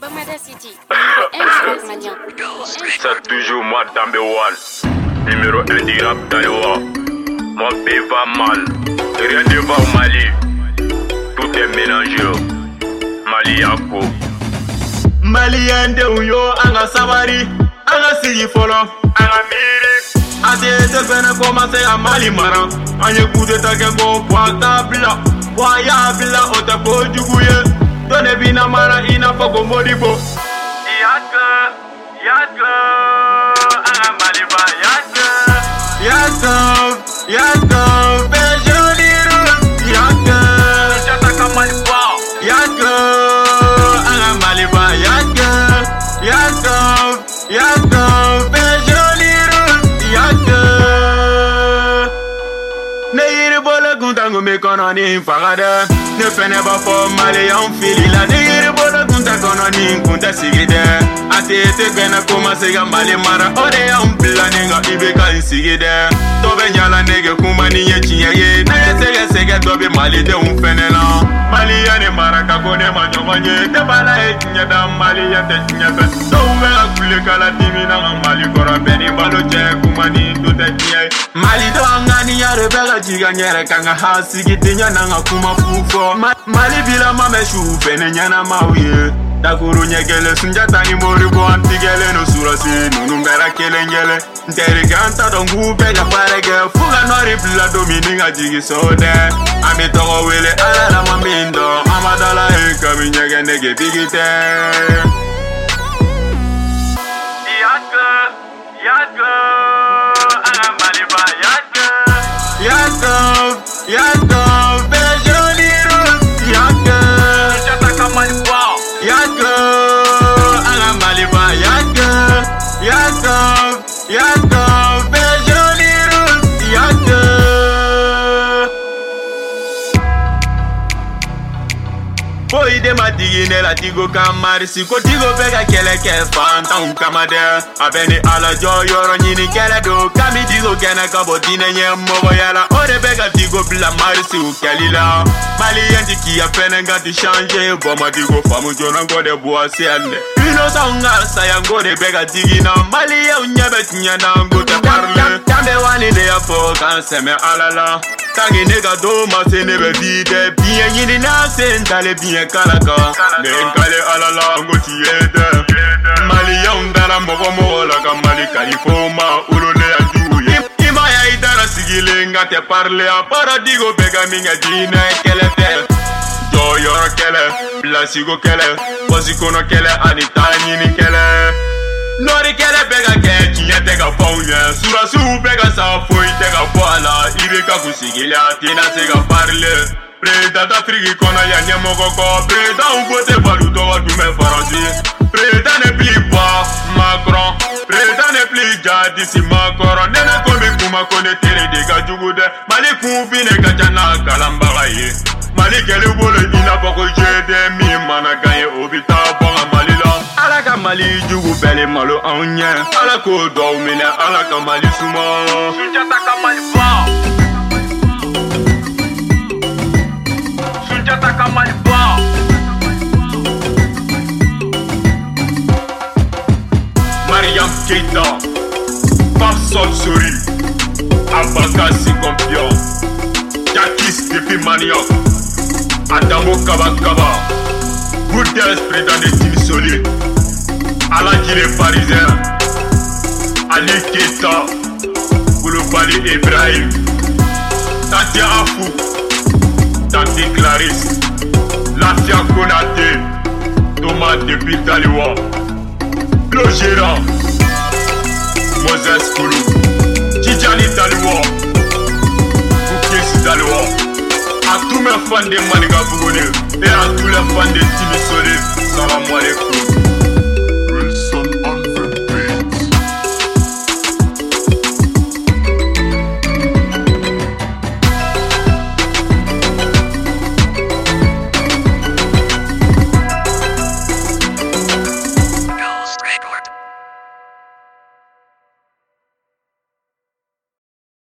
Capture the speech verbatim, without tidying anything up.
C'est toujours moi number one. Numéro un du rap d'Aloha. Mon pays va mal. Rien ne va au Mali. Tout est mélangé. Mali Yako. Malien de Uyo, Anga Sabari, Anga Sigi Folo, Anga Miri. Ate te pene commencer à Mali Maran. Anye kude take go poata bila. Waya bila ote po juguye. Done bina mara ina fogo modibo. Yaka, yaka, Anga Mali ba yaka. Yaka, yaka, bejoli rus. Yaka, jataka Mali ba. Yaka, Anga Mali ba yaka. Yaka, yaka, bejoli rus. Yaka. Ne yiri bole kuntangu me kono ni fagada. Ne pene ba fo Mali yon fili la. Ne yiri bole kunta kono ni kunta sigide. Ate te gana koma sega Mali mara. Ode yon pila ninga ibe ka insigide. Tobe nyala nege kuma ni ye chiye ye. Na ye sege sege tobe Mali de un fene la. Mali ya ne mara kako ne ma nyongo nye. Te bala e chinya da Mali ya te chinya fe. To uwe a kule kala timi na nga Mali kora beni balo che kuma ni tute chiye. Mali do anga ni ya rebega jiga nyere kanga ha sigide nyana nga kuma fufo. Ma Mali bila mame shufe ne nyana mawiye. Dakuru nyekele sunjata ni moribo antigele no surasi nunumbera kelengele. Ntere ganta dongu pega parege. Fuga nori bila domininga jigi sode. Ami togo wele ala la mamindo. Amadala eka mi nyege nege bigite. Yaka, yaka, Anga Mali ba yaka. Yaka, yaka, bejoli rus. Yaka, jataka Mali ba. Yaka, Anga Mali ba yaka. Yaka, yaka, bejoli rus. Yaka. Boy de ma digine la tigo kamari. Si ko tigo pega kele ke fanta un kamade. Abeni ala jo yoro nyini kele do. Kami tigo kene kabo dine nye mogo yala. Ode pega tigo bila mari si u kelila. Mali yenti ki a pene ngati change. Boma tigo famu jona ngode bua siande. Ino sa unga sa ya ngode pega digina. Mali ya unyebe tinyana ngote parle. Tambe wani de ya po kanseme alala. Tangi nega do ma se nebe vide. Bien yini na se ntale bien kalaka. Nenkale alala ngoti yede. Mali ya undala mogo mogo laka Mali kalifoma ulone ya juye. Ima ya idara sigile nga te parle a paradigo bega minga jine kele te. Jo yoro kele, plasigo kele, posikono kele anita nyini kele. Nori kele bega ke chiye tega faunye. Sura su bega sa foi tega boala. Ibe ka kusigile atina sega parle. Preda d'Afrique kona ya nyemo koko. Preda ungote baluto wa dume faransi. Preda ne pli pas Macron. Preda ne pli jadi si Macron. Nene komi kuma kone tere dega jugude. Mali kumfi ne kachana kalambaga ye. Mali kele bole ina poko jede. Mi mana ganye obita bonga Mali la. Ala ka Mali jugu bele malo anye. Ala ko do mine ala ka Mali sumo. Sunjata ka Mali ba. Sunjata ka Mali ba. Mariam Keita, Papsol Sori, Abakasi Kompion, Jakis Depi Maniok, Adamo Kabakaba, Goudès président de Team Solide, Aladjire Parisien, Ali Keita, Koulibaly Ibrahim, Tati Afou, Tati Clarisse, Lafia Konaté, Thomas depuis Taliwa, le gérant, Moses Koulou, Tijani Taliwa, Koukesi Taliwa, à tous mes fans de Maniga Bougoné et à tous les fans de Team Solide, salam alaikum.